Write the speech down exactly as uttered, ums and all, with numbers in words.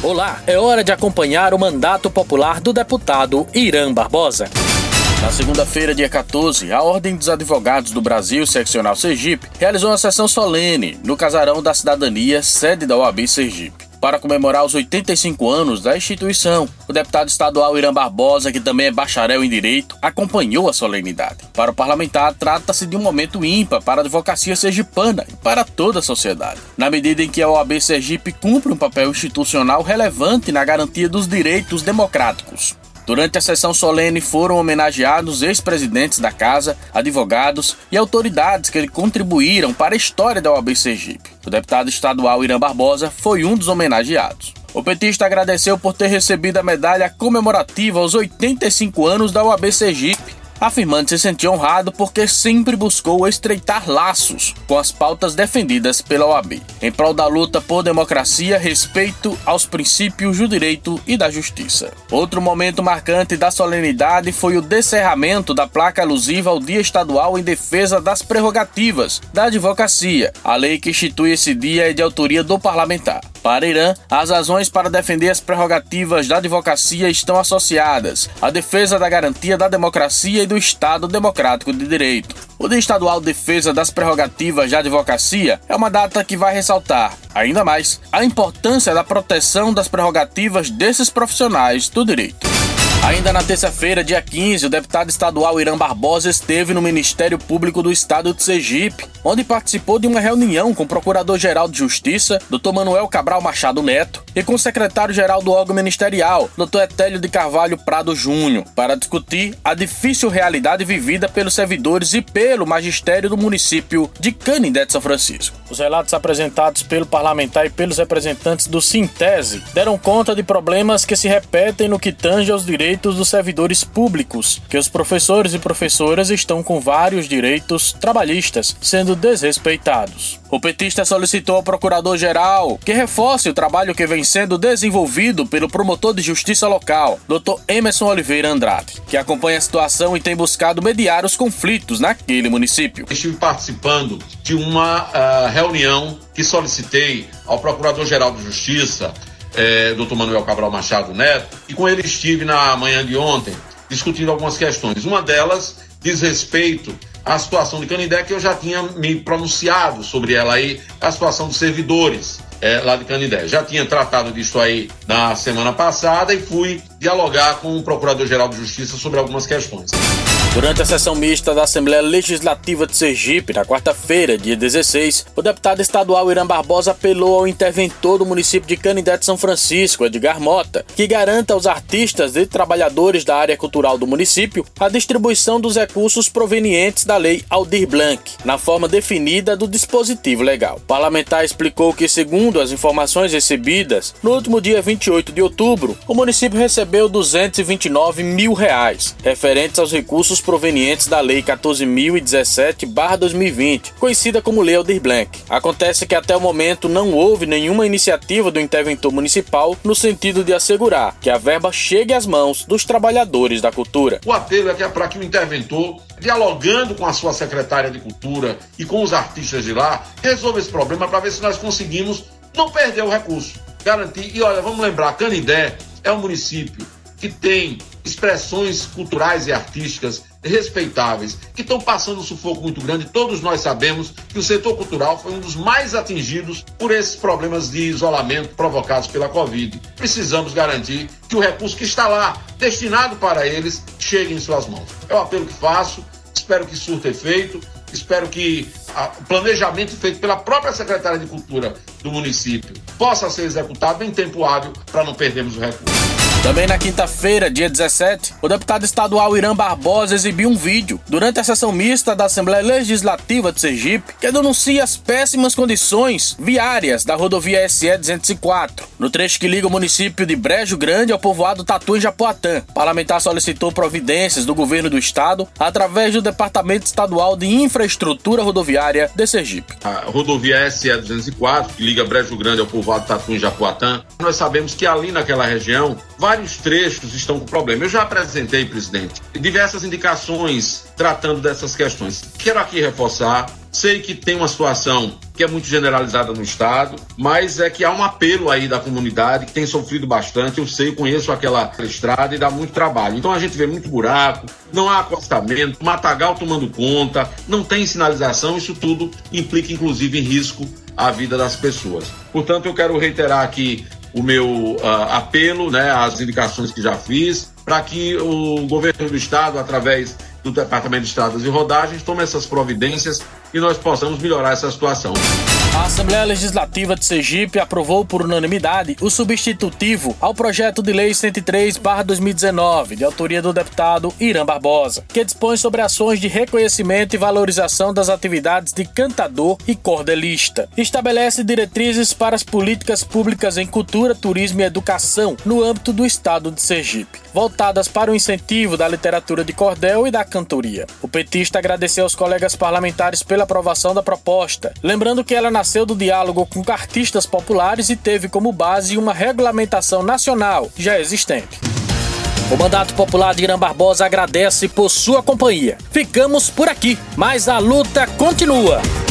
Olá, é hora de acompanhar o mandato popular do deputado Irã Barbosa. Na segunda-feira, dia quatorze, a Ordem dos Advogados do Brasil, Seccional Sergipe, realizou uma sessão solene no Casarão da Cidadania, sede da O A B Sergipe. Para comemorar os oitenta e cinco anos da instituição, o deputado estadual Irã Barbosa, que também é bacharel em Direito, acompanhou a solenidade. Para o parlamentar, trata-se de um momento ímpar para a advocacia sergipana e para toda a sociedade, na medida em que a O A B Sergipe cumpre um papel institucional relevante na garantia dos direitos democráticos. Durante a sessão solene foram homenageados ex-presidentes da Casa, advogados e autoridades que contribuíram para a história da O A B Sergipe. O deputado estadual Irã Barbosa foi um dos homenageados. O petista agradeceu por ter recebido a medalha comemorativa aos oitenta e cinco anos da O A B Sergipe, afirmando se sentir honrado porque sempre buscou estreitar laços com as pautas defendidas pela O A B, em prol da luta por democracia, respeito aos princípios do direito e da justiça. Outro momento marcante da solenidade foi o descerramento da placa alusiva ao Dia Estadual em defesa das prerrogativas da advocacia. A lei que institui esse dia é de autoria do parlamentar. Para Irã, as razões para defender as prerrogativas da advocacia estão associadas à defesa da garantia da democracia e do Estado Democrático de Direito. O Dia Estadual de Defesa das Prerrogativas da Advocacia é uma data que vai ressaltar, ainda mais, a importância da proteção das prerrogativas desses profissionais do direito. Ainda na terça-feira, dia quinze, o deputado estadual Irã Barbosa esteve no Ministério Público do Estado de Sergipe, onde participou de uma reunião com o Procurador-Geral de Justiça, doutor Manuel Cabral Machado Neto, e com o secretário-geral do órgão ministerial, doutor Etélio de Carvalho Prado Júnior, para discutir a difícil realidade vivida pelos servidores e pelo magistério do município de Canindé de São Francisco. Os relatos apresentados pelo parlamentar e pelos representantes do Sintese deram conta de problemas que se repetem no que tange aos direitos dos servidores públicos, que os professores e professoras estão com vários direitos trabalhistas sendo desrespeitados. O petista solicitou ao procurador-geral que reforce o trabalho que vem sendo desenvolvido pelo promotor de justiça local, doutor Emerson Oliveira Andrade, que acompanha a situação e tem buscado mediar os conflitos naquele município. Estive participando de uma uh, reunião que solicitei ao procurador-geral de justiça, É, doutor Manuel Cabral Machado Neto, e com ele estive na manhã de ontem discutindo algumas questões. Uma delas diz respeito à situação de Canindé, que eu já tinha me pronunciado sobre ela aí, a situação dos servidores é, lá de Canindé. Já tinha tratado disso aí na semana passada e fui dialogar com o Procurador-Geral de Justiça sobre algumas questões. Durante a sessão mista da Assembleia Legislativa de Sergipe, na quarta-feira, dia dezesseis, o deputado estadual Irã Barbosa apelou ao interventor do município de Canindé de São Francisco, Edgar Mota, que garanta aos artistas e trabalhadores da área cultural do município a distribuição dos recursos provenientes da Lei Aldir Blanc, na forma definida do dispositivo legal. O parlamentar explicou que, segundo as informações recebidas, no último dia vinte e oito de outubro, o município recebeu duzentos e vinte e nove mil reais, referentes aos recursos provenientes da Lei quatorze mil e dezessete barra dois mil e vinte, conhecida como Lei Aldir Blanc. Acontece que até o momento não houve nenhuma iniciativa do interventor municipal no sentido de assegurar que a verba chegue às mãos dos trabalhadores da cultura. O apelo é que é para que o interventor, dialogando com a sua secretária de Cultura e com os artistas de lá, resolva esse problema para ver se nós conseguimos não perder o recurso, garantir. E olha, vamos lembrar, Canindé é um município que tem expressões culturais e artísticas respeitáveis, que estão passando um sufoco muito grande. Todos nós sabemos que o setor cultural foi um dos mais atingidos por esses problemas de isolamento provocados pela Covid. Precisamos garantir que o recurso que está lá, destinado para eles, chegue em suas mãos. É o apelo que faço, espero que surta efeito, espero que o planejamento feito pela própria secretária de Cultura do município possa ser executado em tempo hábil para não perdermos o recurso. Também na quinta-feira, dia dezessete, o deputado estadual Irã Barbosa exibiu um vídeo durante a sessão mista da Assembleia Legislativa de Sergipe que denuncia as péssimas condições viárias da rodovia S E duzentos e quatro, no trecho que liga o município de Brejo Grande ao povoado Tatu em Japoatã. O parlamentar solicitou providências do governo do estado através do Departamento Estadual de Infraestrutura Rodoviária de Sergipe. A rodovia S E duzentos e quatro, que liga Brejo Grande ao povoado Tatu em Japoatã, nós sabemos que ali naquela região vários trechos estão com problema. Eu já apresentei, presidente, diversas indicações tratando dessas questões. Quero aqui reforçar, sei que tem uma situação que é muito generalizada no Estado, mas é que há um apelo aí da comunidade que tem sofrido bastante. Eu sei, conheço aquela estrada e dá muito trabalho. Então a gente vê muito buraco, não há acostamento, matagal tomando conta, não tem sinalização, isso tudo implica inclusive em risco à vida das pessoas. Portanto, eu quero reiterar aqui o meu uh, apelo, né, às indicações que já fiz, para que o governo do Estado, através do Departamento de Estradas e Rodagens, tome essas providências e nós possamos melhorar essa situação. A Assembleia Legislativa de Sergipe aprovou por unanimidade o substitutivo ao projeto de lei cento e três barra dois mil e dezenove, de autoria do deputado Irã Barbosa, que dispõe sobre ações de reconhecimento e valorização das atividades de cantador e cordelista. Estabelece diretrizes para as políticas públicas em cultura, turismo e educação no âmbito do estado de Sergipe, voltadas para o incentivo da literatura de cordel e da cantoria. O petista agradeceu aos colegas parlamentares pela aprovação da proposta, lembrando que ela nasceu do diálogo com artistas populares e teve como base uma regulamentação nacional já existente. O Mandato Popular de Irã Barbosa agradece por sua companhia. Ficamos por aqui, mas a luta continua.